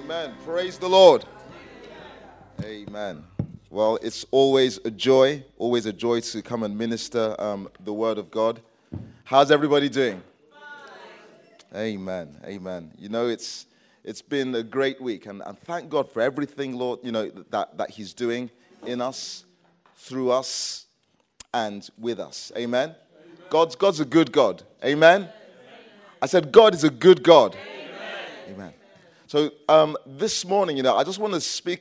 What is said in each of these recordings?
Amen. Praise the Lord. Amen. Well, it's always a joy to come and minister the Word of God. How's everybody doing? Amen. Amen. You know, it's been a great week, and thank God for everything, Lord, you know, that He's doing in us, through us, and with us. Amen. God's a good God. Amen. I said God is a good God. Amen. So this morning, you know, I just want to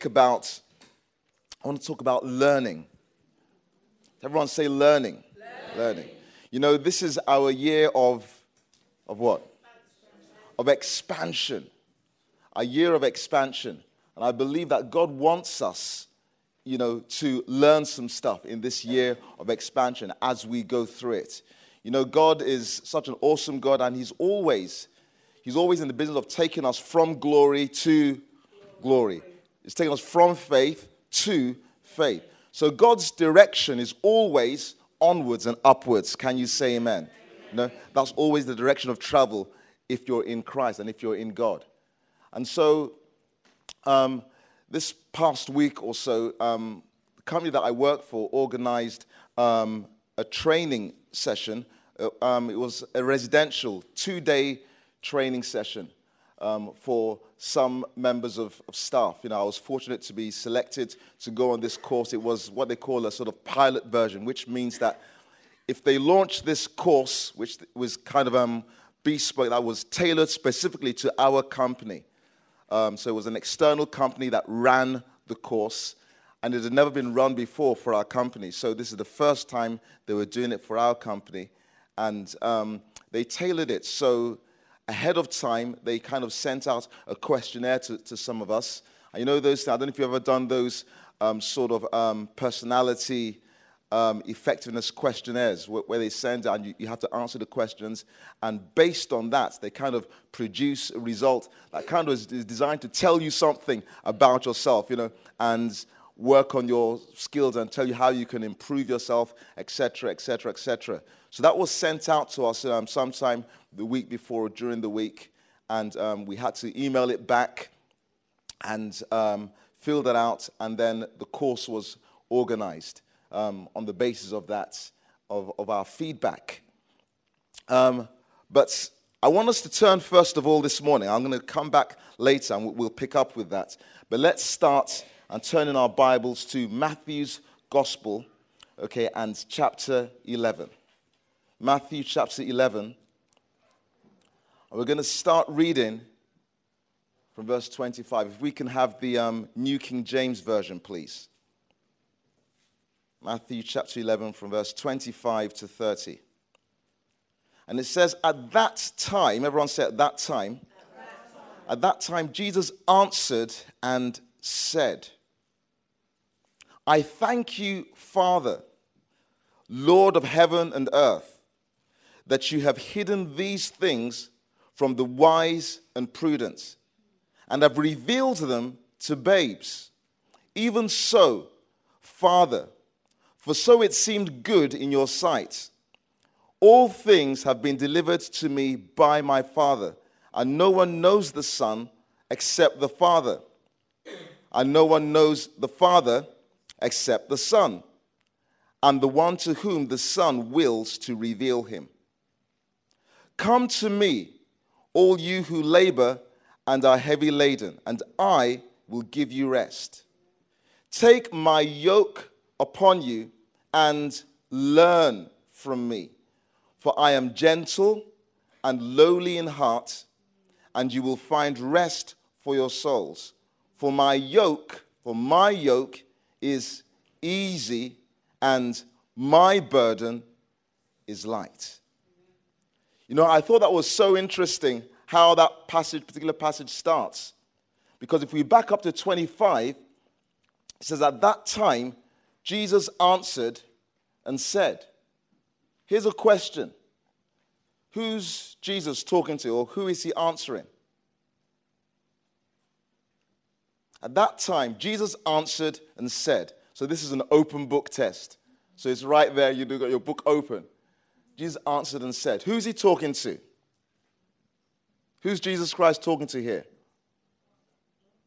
talk about learning. Everyone say learning. Learning. You know, this is our year of what? Of expansion. A year of expansion. And I believe that God wants us, you know, to learn some stuff in this year of expansion as we go through it. You know, God is such an awesome God, and He's always in the business of taking us from glory to glory. He's taking us from faith to faith. So God's direction is always onwards and upwards. Can you say amen? You know, that's always the direction of travel if you're in Christ and if you're in God. And so this past week or so, the company that I work for organized a training session. It was a residential 2-day training session for some members of staff. You know, I was fortunate to be selected to go on this course. It was what they call a sort of pilot version, which means that if they launched this course, which was kind of bespoke, that was tailored specifically to our company. So it was an external company that ran the course, and it had never been run before for our company. So this is the first time they were doing it for our company, and they tailored it. So ahead of time, they kind of sent out a questionnaire to some of us. And you know those, I don't know if you've ever done those sort of personality effectiveness questionnaires where they send out and you have to answer the questions. And based on that, they kind of produce a result that kind of is designed to tell you something about yourself, you know, and work on your skills and tell you how you can improve yourself, etc., etc., etc. So that was sent out to us sometime the week before or during the week, and we had to email it back and fill that out, and then the course was organized on the basis of that, of our feedback. But I want us to turn first of all this morning. I'm going to come back later and we'll pick up with that. But let's start and turn in our Bibles to Matthew's Gospel, okay, and chapter 11. Matthew chapter 11. And we're going to start reading from verse 25. If we can have the New King James Version, please. Matthew chapter 11 from verse 25 to 30. And it says, at that time, everyone say at that time. At that time, Jesus answered and said, I thank you, Father, Lord of heaven and earth, that you have hidden these things from the wise and prudent, and have revealed them to babes. Even so, Father, for so it seemed good in your sight. All things have been delivered to me by my Father, and no one knows the Son except the Father, and no one knows the Father except the Son, and the one to whom the Son wills to reveal him. Come to me, all you who labor and are heavy laden, and I will give you rest. Take my yoke upon you and learn from me, for I am gentle and lowly in heart, and you will find rest for your souls. For my yoke is easy, and my burden is light. You know, I thought that was so interesting how that particular passage starts. Because if we back up to 25, it says, at that time, Jesus answered and said. Here's a question. Who's Jesus talking to, or who is he answering? At that time, Jesus answered and said. So this is an open book test. So it's right there, you've got your book open. Jesus answered and said. Who's he talking to? Who's Jesus Christ talking to here?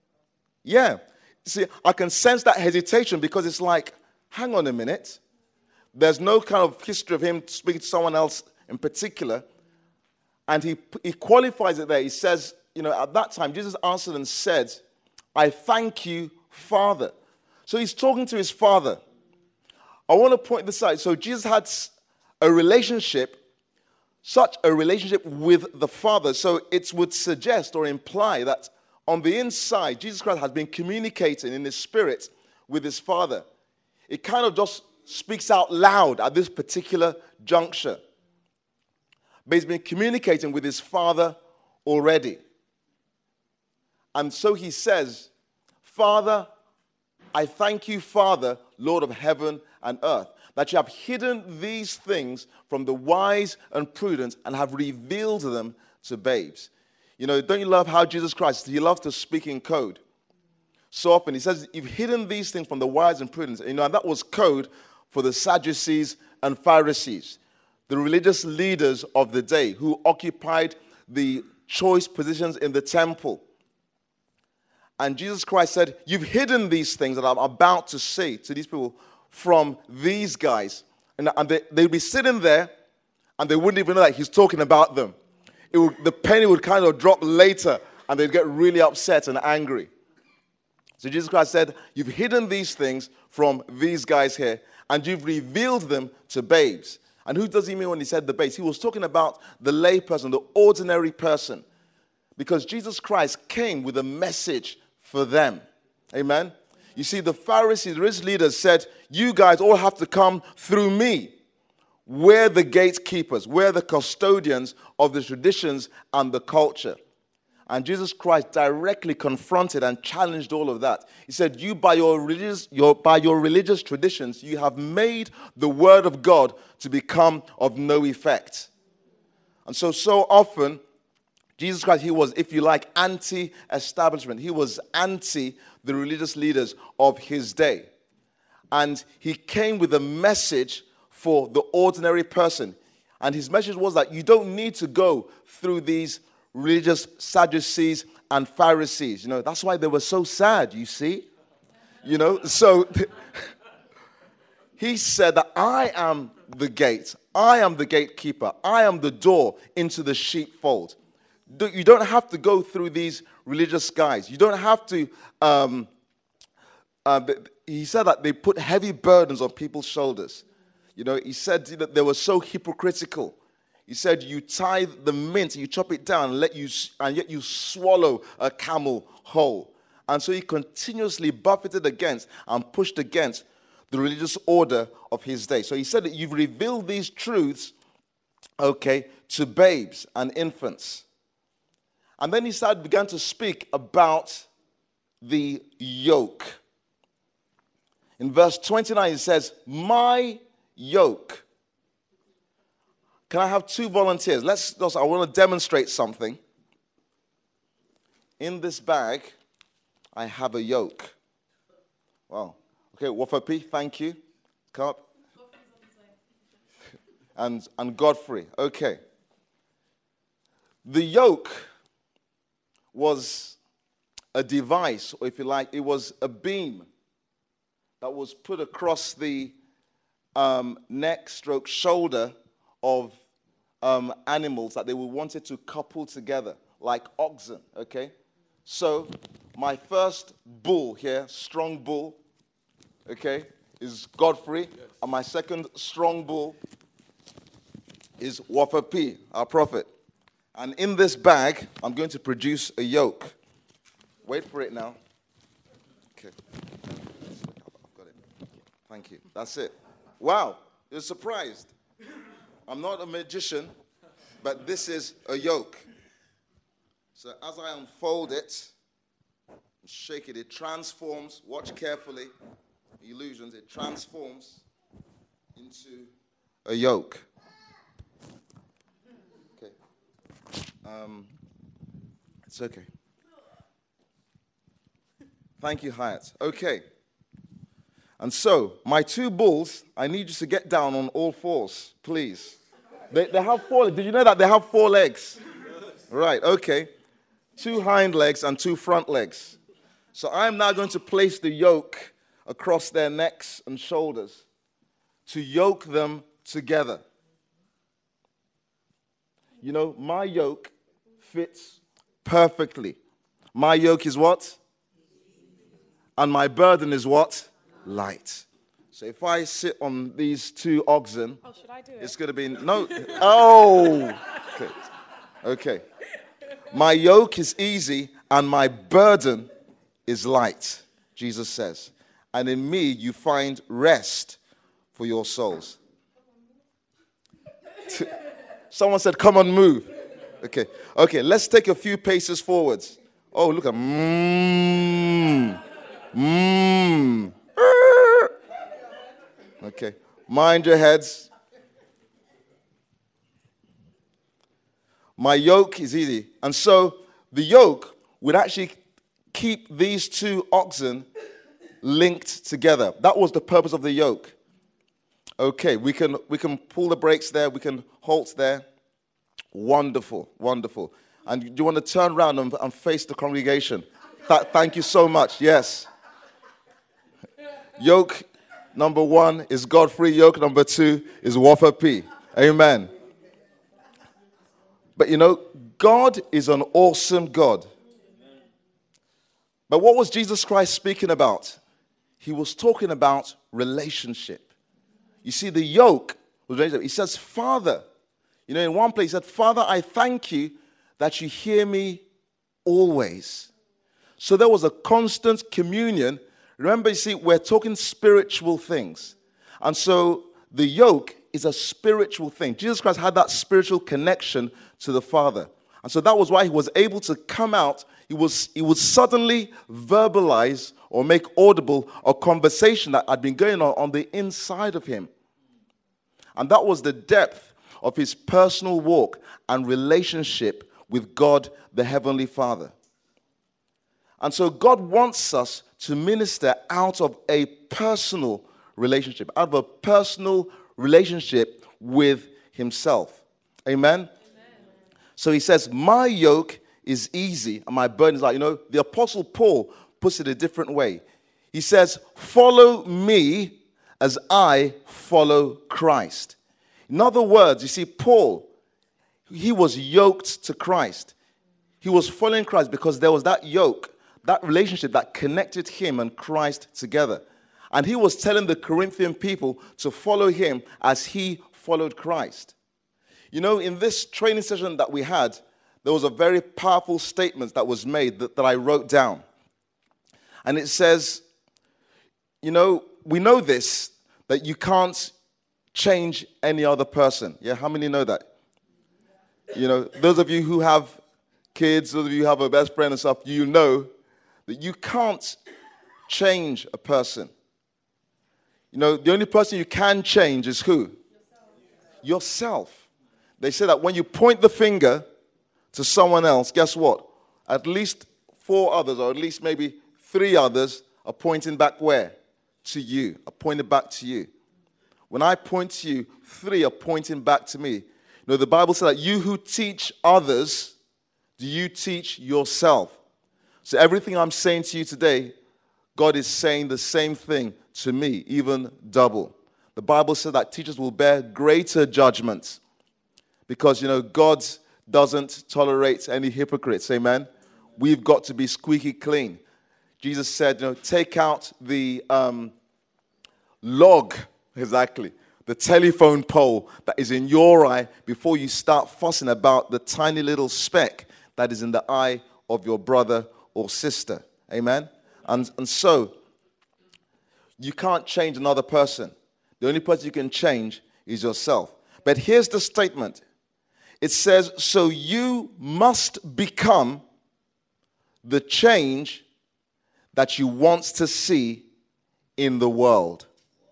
Yeah. See, I can sense that hesitation because it's like, hang on a minute. There's no kind of history of him speaking to someone else in particular. And he qualifies it there. He says, at that time, Jesus answered and said, I thank you, Father. So he's talking to his Father. I want to point this out. So Jesus had a relationship, such a relationship with the Father. So it would suggest or imply that on the inside, Jesus Christ has been communicating in his spirit with his Father. It kind of just speaks out loud at this particular juncture. But he's been communicating with his Father already. And so he says, Father, I thank you, Father, Lord of heaven and earth, that you have hidden these things from the wise and prudent and have revealed them to babes. Don't you love how Jesus Christ, he loves to speak in code. So often he says, you've hidden these things from the wise and prudent. And that was code for the Sadducees and Pharisees, the religious leaders of the day who occupied the choice positions in the temple. And Jesus Christ said, you've hidden these things that I'm about to say to these people from these guys. And they'd be sitting there and they wouldn't even know that he's talking about them. The penny would kind of drop later and they'd get really upset and angry. So Jesus Christ said, you've hidden these things from these guys here and you've revealed them to babes. And who does he mean when he said the babes? He was talking about the lay person, the ordinary person. Because Jesus Christ came with a message for them. Amen? You see, the Pharisees, the religious leaders said, you guys all have to come through me. We're the gatekeepers. We're the custodians of the traditions and the culture. And Jesus Christ directly confronted and challenged all of that. He said, you by your religious traditions, you have made the word of God to become of no effect. And so often, Jesus Christ, he was, if you like, anti-establishment. He was anti the religious leaders of his day. And he came with a message for the ordinary person. And his message was that you don't need to go through these religious Sadducees and Pharisees. That's why they were so sad, you see. So he said that I am the gate. I am the gatekeeper. I am the door into the sheepfold. You don't have to go through these religious guys. You don't have to. He said that they put heavy burdens on people's shoulders. He said that they were so hypocritical. He said you tie the mint, you chop it down, and yet you swallow a camel whole. And so he continuously buffeted against and pushed against the religious order of his day. So he said that you've revealed these truths, to babes and infants. And then he began to speak about the yoke. In verse 29, he says, my yoke. Can I have two volunteers? I want to demonstrate something. In this bag, I have a yoke. Wow. Okay, Wafapi, thank you. Come up. And Godfrey. Okay. The yoke was a device, or if you like, it was a beam that was put across the neck/shoulder of animals that they wanted to couple together, like oxen, okay? So my first bull here, strong bull, okay, is Godfrey, yes. And my second strong bull is Wafapi, our prophet. And in this bag, I'm going to produce a yoke. Wait for it now. Okay. I've got it. Thank you. That's it. Wow. You're surprised. I'm not a magician, but this is a yoke. So as I unfold it, shake it, it transforms. Watch carefully. Illusions. It transforms into a yoke. Okay. It's okay. Thank you, Hyatt. Okay. And so, my two bulls, I need you to get down on all fours, please. They have four. Did you know that they have 4 legs? Right, okay. 2 hind legs and 2 front legs. So I'm now going to place the yoke across their necks and shoulders to yoke them together. You know, my yoke fits perfectly. My yoke is what? And my burden is what? Light. So if I sit on these two oxen, should I do it? it's going to be, no, oh, okay. My yoke is easy and my burden is light, Jesus says. And in me you find rest for your souls. Someone said, come on, move. Okay, let's take a few paces forwards. Oh, look at, Okay, mind your heads. My yoke is easy. And so the yoke would actually keep these two oxen linked together. That was the purpose of the yoke. Okay, we can pull the brakes there. We can halt there. Wonderful, wonderful. And you want to turn around and face the congregation. Thank you so much. Yes. Yoke number 1 is Godfrey. Yoke number 2 is Wafa P. Amen. But you know, God is an awesome God. But what was Jesus Christ speaking about? He was talking about relationship. You see, the yoke was relationship. He says, Father. You know, in one place he said, Father, I thank you that you hear me always. So there was a constant communion. Remember, you see, we're talking spiritual things. And so the yoke is a spiritual thing. Jesus Christ had that spiritual connection to the Father. And so that was why he was able to come out. He would suddenly verbalize or make audible a conversation that had been going on the inside of him. And that was the depth of his personal walk and relationship with God, the Heavenly Father. And so God wants us to minister out of a personal relationship, out of a personal relationship with himself. Amen? Amen. So he says, my yoke is easy and my burden is light. You know, the Apostle Paul puts it a different way. He says, follow me as I follow Christ. In other words, you see, Paul, he was yoked to Christ. He was following Christ because there was that yoke, that relationship that connected him and Christ together. And he was telling the Corinthian people to follow him as he followed Christ. You know, in this training session that we had, there was a very powerful statement that was made that I wrote down. And it says, you know, we know this, that you can't change any other person. Yeah, how many know that? You know, those of you who have kids, those of you who have a best friend and stuff, you know that you can't change a person. You know, the only person you can change is who? Yourself. They say that when you point the finger to someone else, guess what? At least 4 others, or at least maybe 3 others, are pointing back where? To you. Are pointing back to you. When I point to you, 3 are pointing back to me. You know, the Bible says that you who teach others, do you teach yourself? So everything I'm saying to you today, God is saying the same thing to me, even double. The Bible says that teachers will bear greater judgments because, you know, God doesn't tolerate any hypocrites. Amen? We've got to be squeaky clean. Jesus said, you know, take out the log, exactly, the telephone pole that is in your eye before you start fussing about the tiny little speck that is in the eye of your brother or sister. Amen? And so, you can't change another person. The only person you can change is yourself. But here's the statement. It says, so you must become the change that you want to see in the world.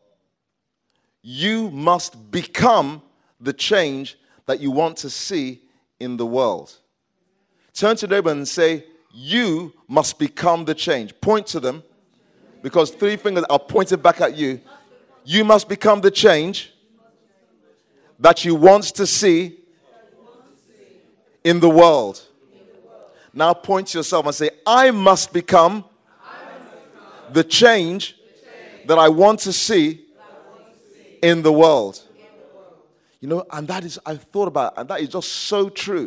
You must become the change that you want to see in the world. Turn to the neighbor and say, you must become the change. Point to them, because 3 fingers are pointed back at you. You must become the change that you want to see in the world. Now point to yourself and say, I must become the change that I want to see in the world. You know, and that is, I've thought about it, and that is just so true.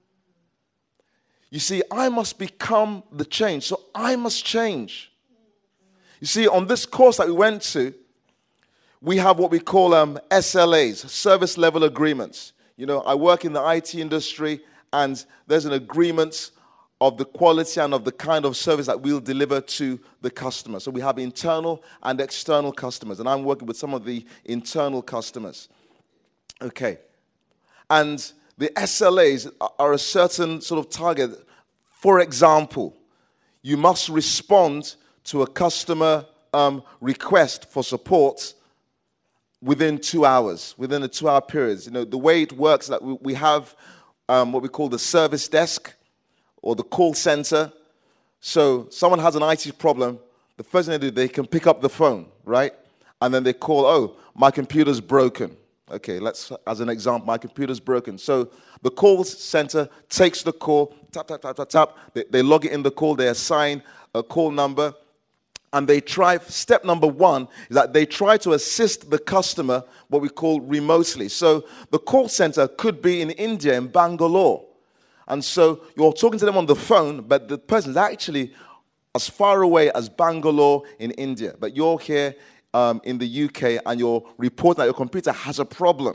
You see, I must become the change, so I must change. You see, on this course that we went to, we have what we call SLAs, service level agreements. You know, I work in the IT industry, and there's an agreement of the quality and of the kind of service that we'll deliver to the customer. So we have internal and external customers, and I'm working with some of the internal customers. Okay. And the SLAs are a certain sort of target. For example, you must respond to a customer request for support within 2 hours, within a 2-hour period. You know, the way it works is that we have what we call the service desk or the call center. So someone has an IT problem, the first thing they do, they can pick up the phone, right? And then they call, oh, my computer's broken. Okay, let's, as an example, my computer's broken. So the call center takes the call, tap, tap, tap, tap, tap. They log it in the call, they assign a call number, and they try, step number one is that they try to assist the customer, what we call remotely. So the call center could be in India, in Bangalore. And so you're talking to them on the phone, but the person is actually as far away as Bangalore in India. But you're here in the UK, and you're reporting that your computer has a problem.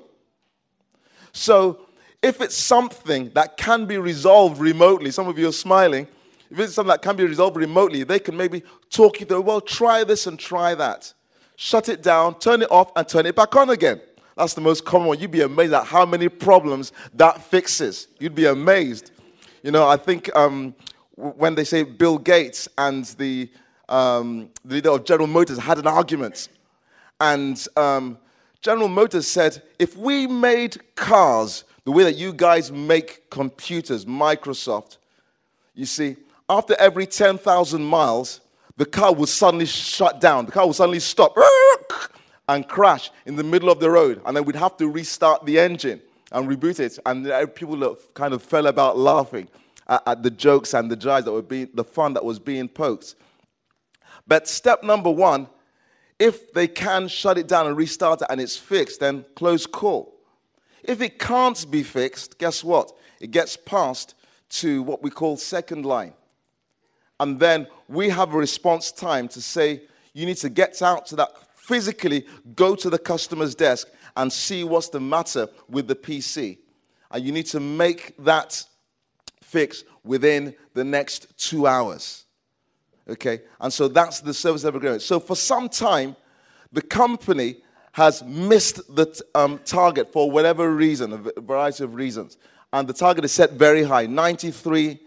So if it's something that can be resolved remotely, some of you are smiling, if it's something that can be resolved remotely, they can maybe talk you through, well, try this and try that. Shut it down, turn it off, and turn it back on again. That's the most common one. You'd be amazed at how many problems that fixes. You'd be amazed. You know, I think when they say Bill Gates and the leader of General Motors had an argument. And General Motors said, if we made cars the way that you guys make computers, Microsoft, you see, after every 10,000 miles, the car would suddenly shut down. The car would suddenly stop and crash in the middle of the road. And then we'd have to restart the engine and reboot it. And people kind of fell about laughing at the jokes and the jibes that were being, the fun that was being poked. But step number one, if they can shut it down and restart it and it's fixed, then close call. If it can't be fixed, guess what? It gets passed to what we call second line. And then we have a response time to say, you need to get out to that, physically go to the customer's desk and see what's the matter with the PC. And you need to make that fix within the next 2 hours. Okay, and so that's the service level agreement. So for some time, the company has missed the target for whatever reason, a variety of reasons. And the target is set very high, 93%.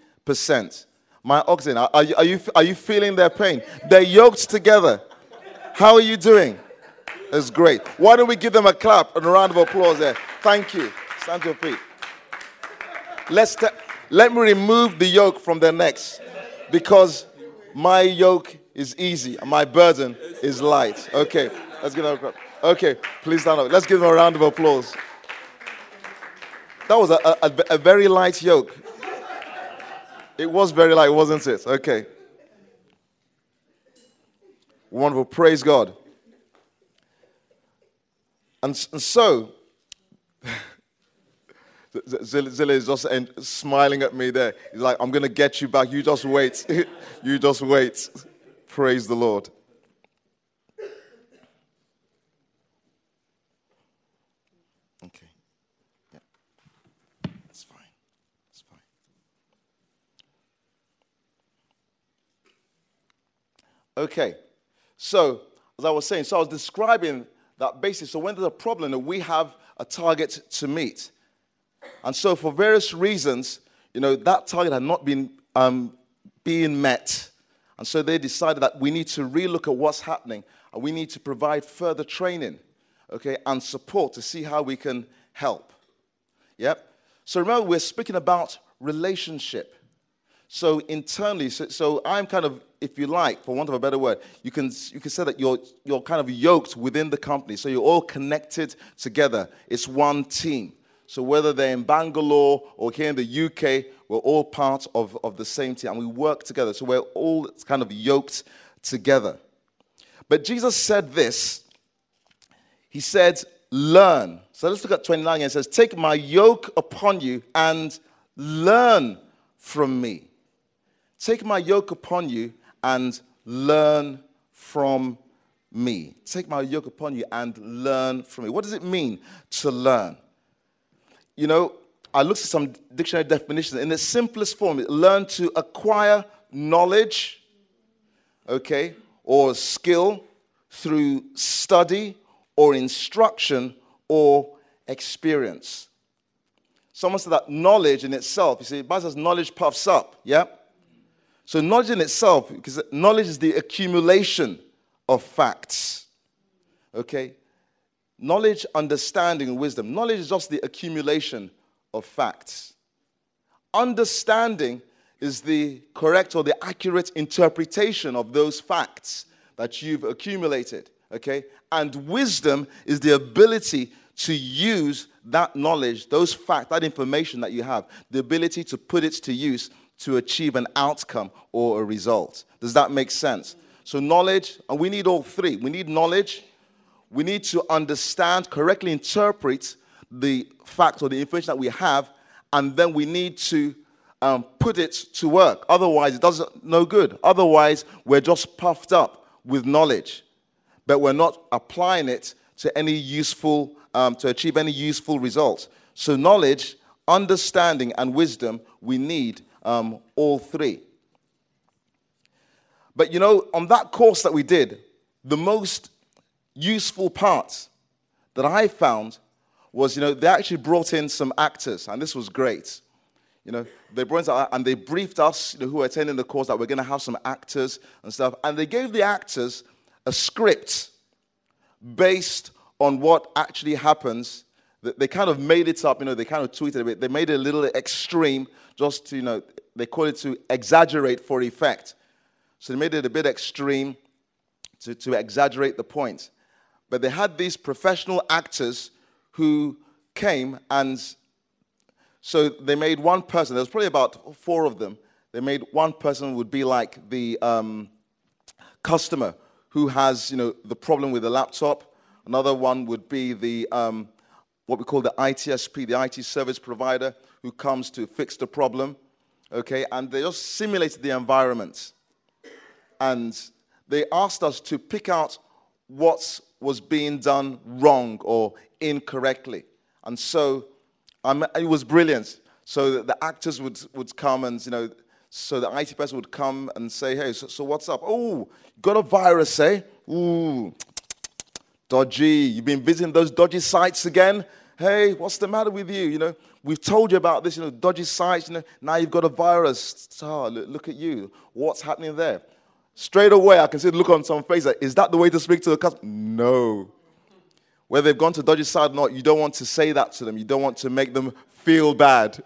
My oxen, are you feeling their pain? They're yoked together. How are you doing? That's great. Why don't we give them a clap and a round of applause there? Thank you. Stand to your feet. Let me remove the yoke from their necks, because my yoke is easy and my burden is light. Okay, let's give them a clap. Okay, please stand up. Let's give them a round of applause. That was a very light yoke. It was very light, wasn't it? Okay. Wonderful. Praise God. And so, Zilla is just smiling at me there. He's like, I'm going to get you back. You just wait. You just wait. Praise the Lord. Okay. Yeah. That's fine. That's fine. Okay. So, as I was saying, I was describing that basically, so when there's a problem, that we have a target to meet. And so for various reasons, you know, that target had not been being met. And so they decided that we need to relook at what's happening, and we need to provide further training, okay, and support to see how we can help. Yep. So remember, we're speaking about relationship. So internally, so I'm kind of, if you like, for want of a better word, you can say that you're kind of yoked within the company. So you're all connected together. It's one team. So whether they're in Bangalore or here in the UK, we're all part of the same team, and we work together. So we're all kind of yoked together, But Jesus said this. He said, learn. So let's look at 29 again. It says, take my yoke upon you and learn from me. Take my yoke upon you and learn from me. Take my yoke upon you and learn from me. What does it mean to learn? You know, I looked at some dictionary definitions. In its simplest form, learn to acquire knowledge, okay, or skill through study or instruction or experience. Someone said that knowledge in itself, you see, the Bible says knowledge puffs up, yeah? So knowledge in itself, because knowledge is the accumulation of facts, okay? Knowledge, understanding, and wisdom. Knowledge is just the accumulation of facts. Understanding is the correct or the accurate interpretation of those facts that you've accumulated, okay? And wisdom is the ability to use that knowledge, those facts, that information that you have, the ability to put it to use to achieve an outcome or a result. Does that make sense? So knowledge, and we need all three. We need knowledge. We need to understand, correctly interpret the fact or the information that we have, and then we need to put it to work. Otherwise, it does no good. Otherwise, we're just puffed up with knowledge, but we're not applying it to any useful, to achieve any useful results. So knowledge, understanding, and wisdom, we need all three. But you know, on that course that we did, the most useful part that I found was, you know, they actually brought in some actors, and this was great. You know, they brought in, and they briefed us, you know, who were attending the course, that we're going to have some actors and stuff, and they gave the actors a script based on what actually happens. They kind of made it up, you know, they kind of tweeted a bit. They made it a little extreme, just to, you know, they call it to exaggerate for effect. So they made it a bit extreme to exaggerate the point. But they had these professional actors who came, and so they made one person. There was probably about 4 of them. They made one person would be like the customer who has, you know, the problem with the laptop. Another one would be the what we call the ITSP, the IT service provider, who comes to fix the problem. Okay, and they just simulated the environment, and they asked us to pick out what was being done wrong or incorrectly. And so it was brilliant. So the actors would come, and, you know, so the IT person would come and say, hey, so what's up? Oh, got a virus, eh? Ooh, dodgy. You've been visiting those dodgy sites again? Hey, what's the matter with you? You know, we've told you about this, you know, dodgy sites. You know, now you've got a virus. Oh, look at you. What's happening there? Straight away, I can see the look on someone's face. Like, is that the way to speak to a customer? No. Whether they've gone to dodgy side or not, you don't want to say that to them. You don't want to make them feel bad.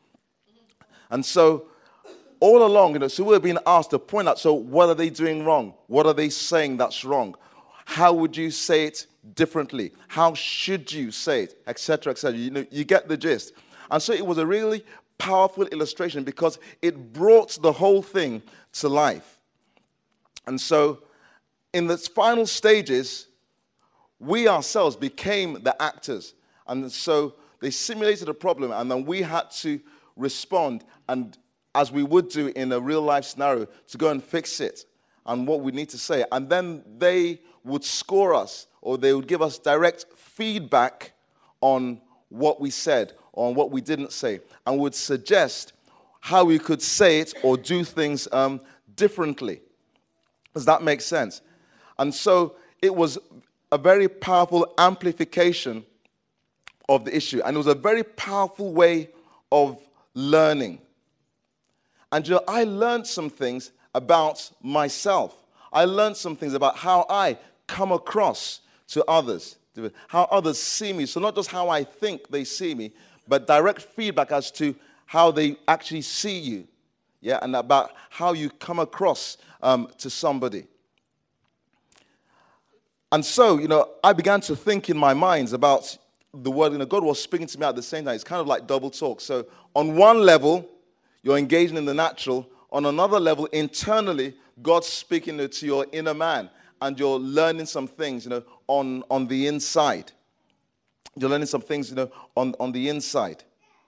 And so, all along, you know, so we're being asked to point out, so what are they doing wrong? What are they saying that's wrong? How would you say it differently? How should you say it? Etc., etc. You know, you get the gist. And so it was a really powerful illustration because it brought the whole thing to life. And so, in the final stages, we ourselves became the actors. And so, they simulated a problem, and then we had to respond, and as we would do in a real-life scenario, to go and fix it, and what we need to say. And then they would score us, or they would give us direct feedback on what we said, or on what we didn't say, and would suggest how we could say it or do things differently. Does that make sense? And so it was a very powerful amplification of the issue. And it was a very powerful way of learning. And you know, I learned some things about myself. I learned some things about how I come across to others, how others see me. So not just how I think they see me, but direct feedback as to how they actually see you. Yeah, and about how you come across to somebody. And so, you know, I began to think in my mind about the word, you know, God was speaking to me at the same time. It's kind of like double talk. So on one level, you're engaging in the natural. On another level, internally, God's speaking to your inner man. and you're learning some things, on the inside. You're learning some things, on the inside.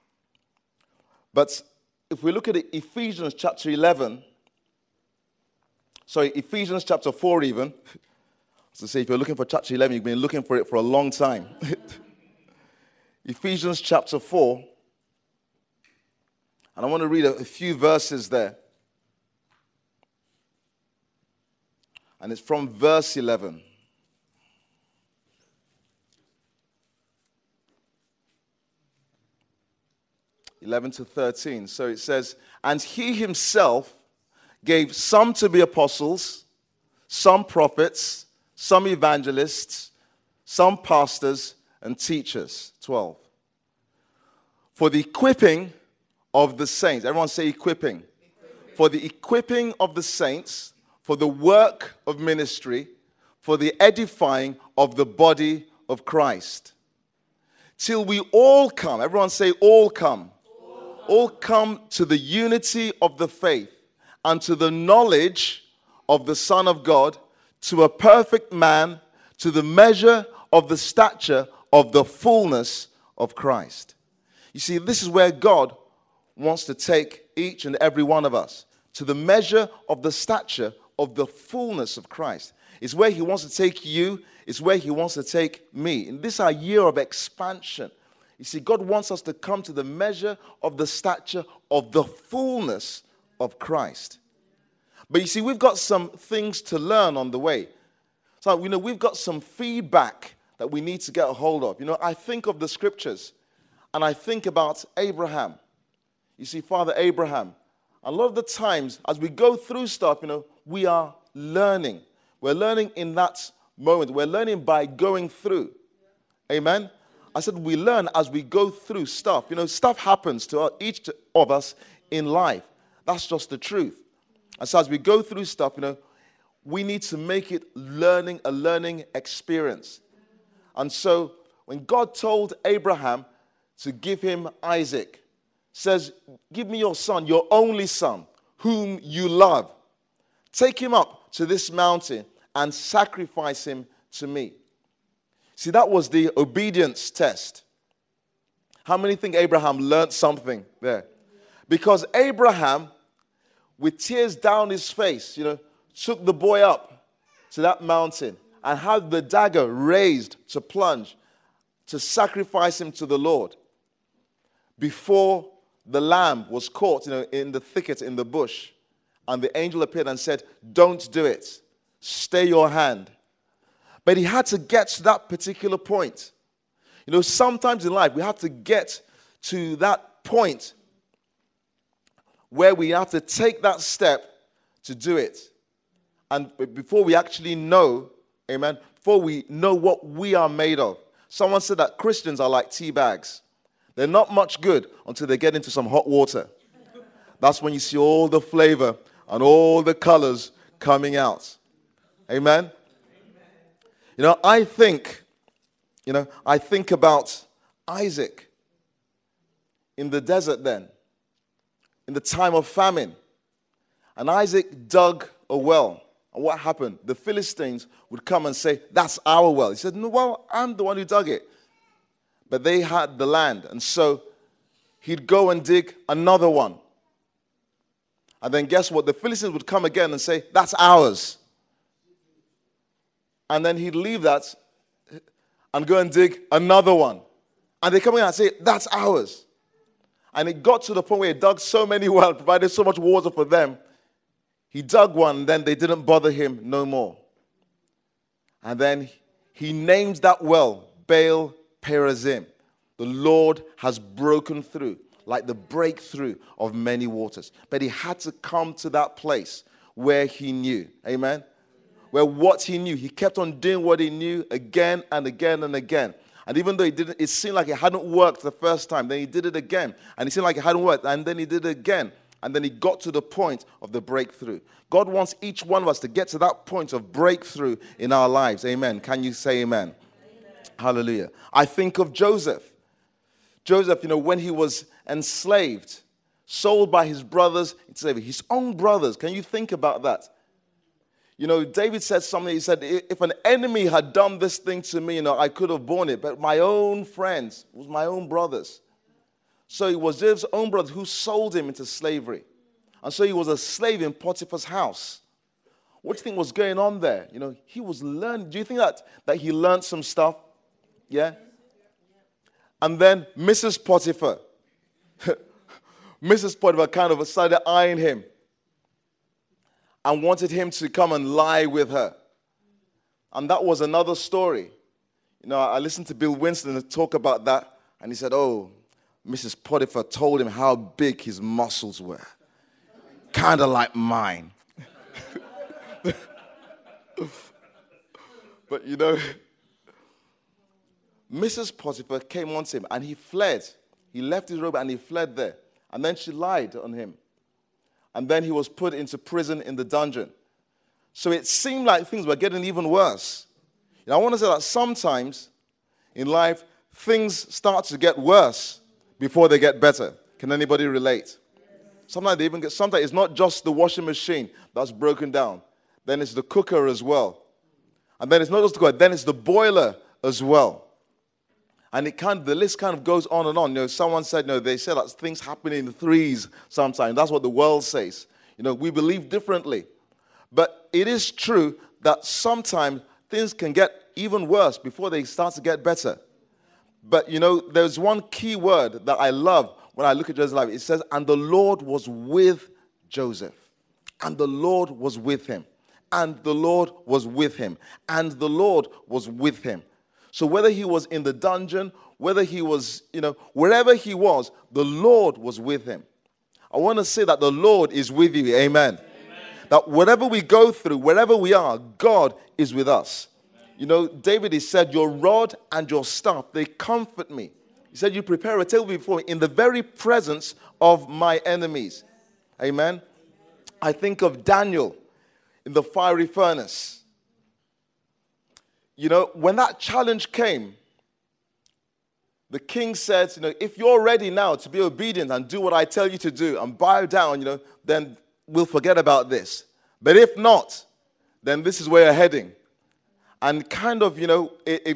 But if we look at Ephesians chapter 4 even. So say if you're looking for chapter 11, you've been looking for it for a long time. Ephesians chapter 4. And I want to read a few verses there. And it's from verse 11. To 13. So it says, and he himself gave some to be apostles, some prophets, some evangelists, some pastors and teachers. 12. For the equipping of the saints. Everyone say equipping. For the equipping of the saints, for the work of ministry, for the edifying of the body of Christ. Till we all come. Everyone say all come. All come to the unity of the faith and to the knowledge of the Son of God, to a perfect man, to the measure of the stature of the fullness of Christ. You see, this is where God wants to take each and every one of us, to the measure of the stature of the fullness of Christ. It's where he wants to take you. It's where he wants to take me. And this is our year of expansion. You see, God wants us to come to the measure of the stature of the fullness of Christ. But you see, we've got some things to learn on the way. So, we've got some feedback that we need to get a hold of. I think of the scriptures and I think about Abraham. You see, Father Abraham. A lot of the times, as we go through stuff, we are learning. We're learning in that moment. We're learning by going through. Amen? I said we learn as we go through stuff. Stuff happens to each of us in life. That's just the truth. And so as we go through stuff, we need to make it a learning experience. And so when God told Abraham to give him Isaac, says, give me your son, your only son, whom you love. Take him up to this mountain and sacrifice him to me. See, that was the obedience test. How many think Abraham learned something there? Because Abraham, with tears down his face, took the boy up to that mountain and had the dagger raised to plunge, to sacrifice him to the Lord. Before the lamb was caught, in the thicket, in the bush, and the angel appeared and said, don't do it. Stay your hand. But he had to get to that particular point. Sometimes in life, we have to get to that point where we have to take that step to do it. And before we actually know, amen, before we know what we are made of. Someone said that Christians are like tea bags. They're not much good until they get into some hot water. That's when you see all the flavor and all the colors coming out. Amen? I think about Isaac in the desert then, in the time of famine. And Isaac dug a well. And what happened? The Philistines would come and say, that's our well. He said, no, well, I'm the one who dug it. But they had the land. And so he'd go and dig another one. And then guess what? The Philistines would come again and say, that's ours. And then he'd leave that and go and dig another one. And they come in and say, that's ours. And it got to the point where he dug so many wells, provided so much water for them. He dug one, and then they didn't bother him no more. And then he names that well Baal Perazim. The Lord has broken through, like the breakthrough of many waters. But he had to come to that place where he knew. Amen? Where what he knew, he kept on doing what he knew again and again and again. And even though it seemed like it hadn't worked the first time, then he did it again. And it seemed like it hadn't worked, and then he did it again. And then he got to the point of the breakthrough. God wants each one of us to get to that point of breakthrough in our lives. Amen. Can you say amen? Amen. Hallelujah. I think of Joseph. Joseph, when he was enslaved, sold by his brothers, his own brothers. Can you think about that? You know, David said something. He said, if an enemy had done this thing to me, you know, I could have borne it. But my own friends, it was my own brothers. So it was David's own brothers who sold him into slavery. And so he was a slave in Potiphar's house. What do you think was going on there? You know, he was learning. Do you think that he learned some stuff? Yeah? And then Mrs. Potiphar. Mrs. Potiphar kind of started eyeing him and wanted him to come and lie with her. And that was another story. You know, I listened to Bill Winston talk about that, and he said, oh, Mrs. Potiphar told him how big his muscles were. Kind of like mine. But, you know, Mrs. Potiphar came on to him, and he fled. He left his robe, and he fled there. And then she lied on him. And then he was put into prison in the dungeon. So it seemed like things were getting even worse. And I want to say that sometimes in life, things start to get worse before they get better. Can anybody relate? Sometimes it's not just the washing machine that's broken down. Then it's the cooker as well. And then it's not just the cooker, then it's the boiler as well. And the list kind of goes on and on. You know, someone said, they say that things happen in threes sometimes. That's what the world says. You know, we believe differently. But it is true that sometimes things can get even worse before they start to get better. But, you know, there's one key word that I love when I look at Joseph's life. It says, and the Lord was with Joseph. And the Lord was with him. And the Lord was with him. And the Lord was with him. So whether he was in the dungeon, whether he was, you know, wherever he was, the Lord was with him. I want to say that the Lord is with you. Amen. Amen. That whatever we go through, wherever we are, God is with us. Amen. You know, David, he said, your rod and your staff, they comfort me. He said, you prepare a table before me in the very presence of my enemies. Amen. I think of Daniel in the fiery furnace. You know, when that challenge came, the king said, you know, if you're ready now to be obedient and do what I tell you to do and bow down, you know, then we'll forget about this. But if not, then this is where you're heading. And kind of, you know,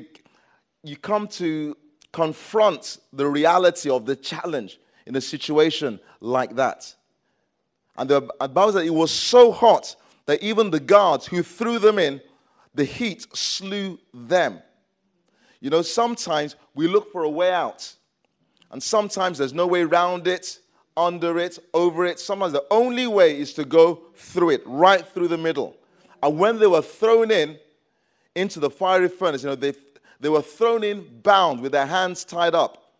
you come to confront the reality of the challenge in a situation like that. And the Bible said it was so hot that even the guards who threw them in, the heat slew them. You know, sometimes we look for a way out. And sometimes there's no way around it, under it, over it. Sometimes the only way is to go through it, right through the middle. And when they were thrown into the fiery furnace, you know, they were thrown in bound with their hands tied up.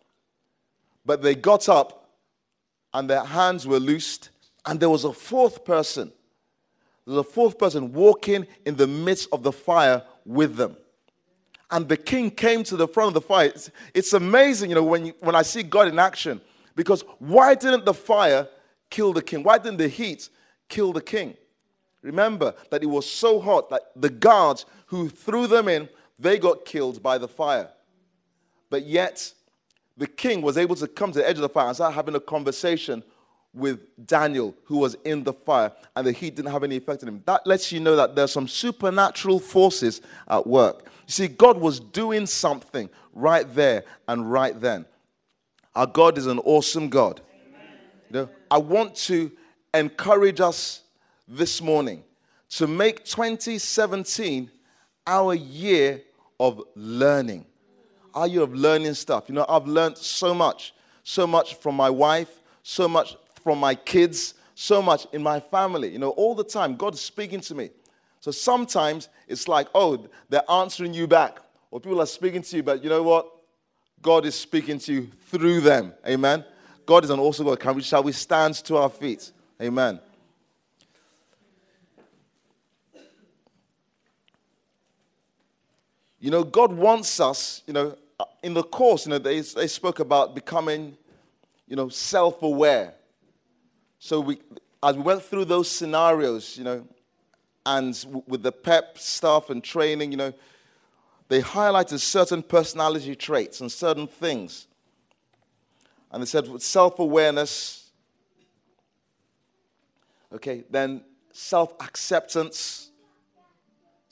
But they got up and their hands were loosed. And there was a fourth person. There's a fourth person walking in the midst of the fire with them. And the king came to the front of the fire. It's amazing, you know, when I see God in action. Because why didn't the fire kill the king? Why didn't the heat kill the king? Remember that it was so hot that the guards who threw them in, they got killed by the fire. But yet, the king was able to come to the edge of the fire and start having a conversation with Daniel, who was in the fire, and the heat didn't have any effect on him. That lets you know that there's some supernatural forces at work. You see, God was doing something right there and right then. Our God is an awesome God. You know, I want to encourage us this morning to make 2017 our year of learning. Our year of learning stuff. You know, I've learned so much from my wife, so much from my kids, so much in my family. You know, all the time, God is speaking to me. So sometimes it's like, oh, they're answering you back, or people are speaking to you, but you know what? God is speaking to you through them. Amen? God is an awesome God. Shall we stand to our feet? Amen. You know, God wants us, you know, in the course, you know, they spoke about becoming, you know, self-aware. So as we went through those scenarios, you know, and with the PEP stuff and training, you know, they highlighted certain personality traits and certain things. And they said with self-awareness, okay, then self-acceptance,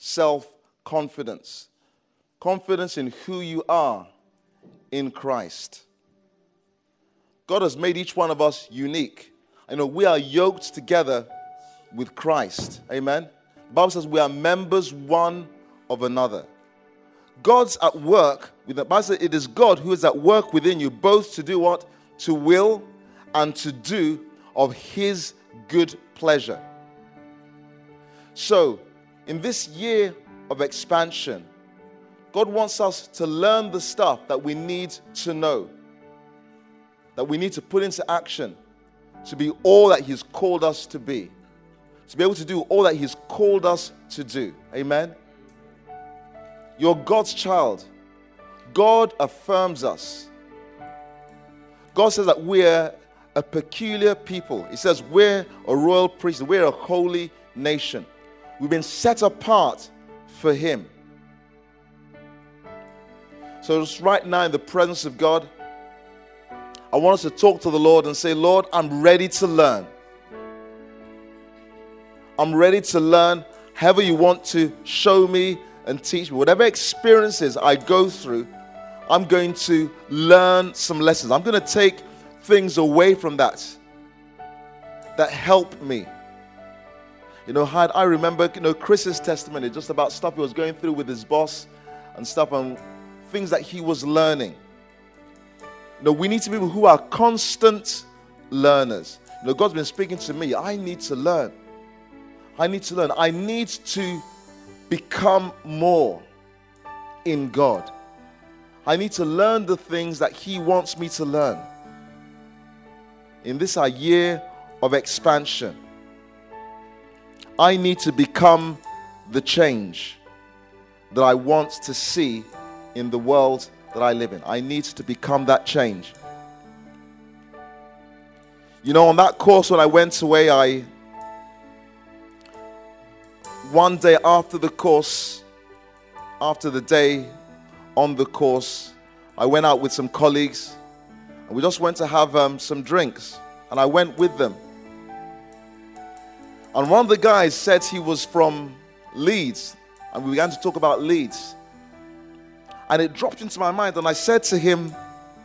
self-confidence. Confidence in who you are in Christ. God has made each one of us unique. We are yoked together with Christ. Amen. The Bible says we are members one of another. God's at work. The Bible says it is God who is at work within you, both to do what? To will and to do of His good pleasure. So, in this year of expansion, God wants us to learn the stuff that we need to know, that we need to put into action to be all that He's called us to be able to do all that He's called us to do. Amen? You're God's child. God affirms us. God says that we're a peculiar people. He says we're a royal priesthood. We're a holy nation. We've been set apart for Him. So just right now in the presence of God, I want us to talk to the Lord and say, Lord, I'm ready to learn. I'm ready to learn however you want to show me and teach me. Whatever experiences I go through, I'm going to learn some lessons. I'm going to take things away from that help me. I remember, Chris's testimony just about stuff he was going through with his boss and stuff and things that he was learning. We need to be people who are constant learners. God's been speaking to me. I need to learn. I need to become more in God. I need to learn the things that He wants me to learn. In this our year of expansion, I need to become the change that I want to see in the world that I live in. I need to become that change. On that course when I went away, one day after the course, after the day on the course, I went out with some colleagues and we just went to have some drinks, and I went with them. And one of the guys said he was from Leeds, and we began to talk about Leeds. And it dropped into my mind, and I said to him,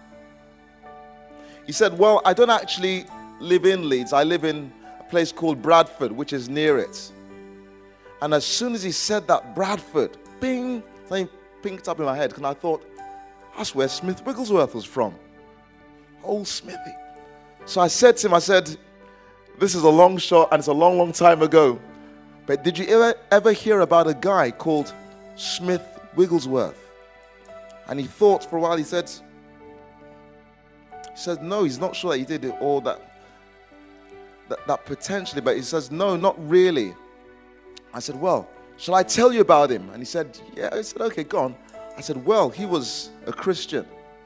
he said, well, I don't actually live in Leeds. I live in a place called Bradford, which is near it. And as soon as he said that, Bradford, bing, something pinked up in my head, and I thought, that's where Smith Wigglesworth was from. Old Smithy. So I said to him, this is a long shot, and it's a long, long time ago. But did you ever hear about a guy called Smith Wigglesworth? And he thought for a while. He said, no, he's not sure that he did it all that potentially, but he says, no, not really. I said, well, shall I tell you about him? And he said, yeah. I said, okay, go on. I said, well, he was a Christian.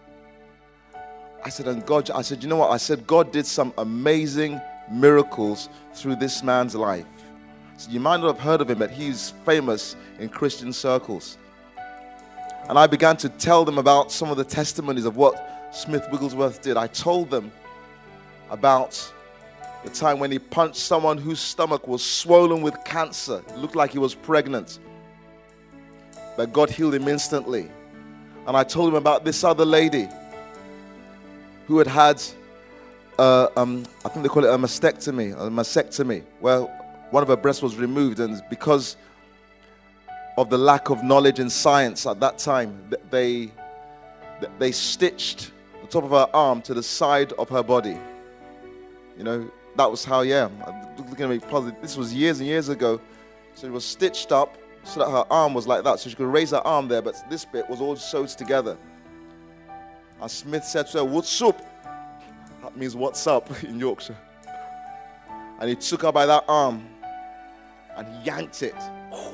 I said, you know what? I said, God did some amazing miracles through this man's life. So you might not have heard of him, but he's famous in Christian circles. And I began to tell them about some of the testimonies of what Smith Wigglesworth did. I told them about the time when he punched someone whose stomach was swollen with cancer. It looked like he was pregnant. But God healed him instantly. And I told him about this other lady who had I think they call it a mastectomy, where one of her breasts was removed, and because of the lack of knowledge in science at that time, they stitched the top of her arm to the side of her body. That was how, looking at me positive. This was years and years ago. So it was stitched up so that her arm was like that, so she could raise her arm there, but this bit was all sewed together. And Smith said to her, "What's up?" That means what's up in Yorkshire. And he took her by that arm and yanked it.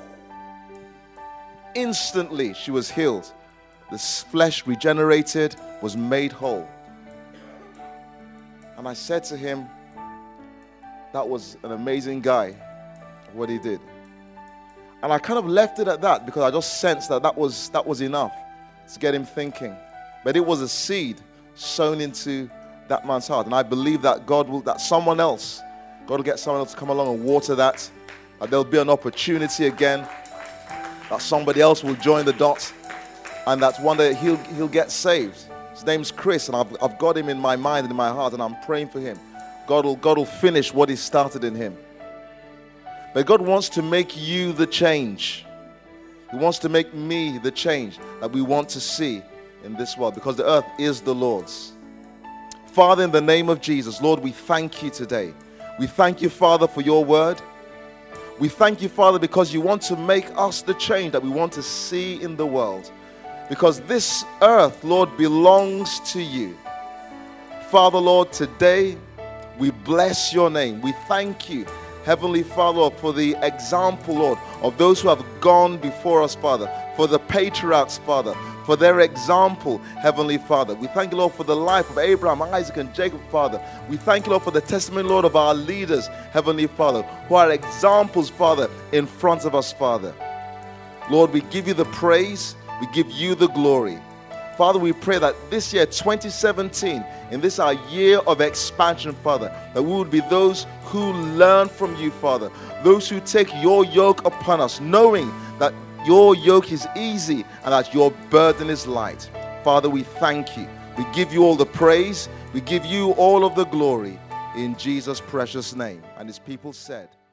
Instantly, she was healed. The flesh regenerated, was made whole. And I said to him, that was an amazing guy, what he did. And I kind of left it at that because I just sensed that was enough to get him thinking. But it was a seed sown into that man's heart. And I believe that God will get someone else to come along and water that. There'll be an opportunity again that somebody else will join the dots, and that one day he'll get saved. His name's Chris, and I've got him in my mind and in my heart, and I'm praying for him. God will finish what he started in him. But God wants to make you the change. He wants to make me the change that we want to see in this world, because the earth is the Lord's. Father, in the name of Jesus, Lord, we thank you today. We thank you, Father, for your word. We thank you, Father, because you want to make us the change that we want to see in the world. Because this earth, Lord, belongs to you. Father, Lord, today we bless your name. We thank you, Heavenly Father, Lord, for the example, Lord, of those who have gone before us, Father, for the patriarchs, Father, for their example, Heavenly Father. We thank you, Lord, for the life of Abraham, Isaac, and Jacob, Father. We thank you, Lord, for the testimony, Lord, of our leaders, Heavenly Father, who are examples, Father, in front of us, Father. Lord, we give you the praise. We give you the glory. Father, we pray that this year, 2017, in this our year of expansion, Father, that we would be those who learn from you, Father, those who take your yoke upon us, knowing that your yoke is easy and that your burden is light. Father, we thank you. We give you all the praise. We give you all of the glory in Jesus' precious name. And his people said,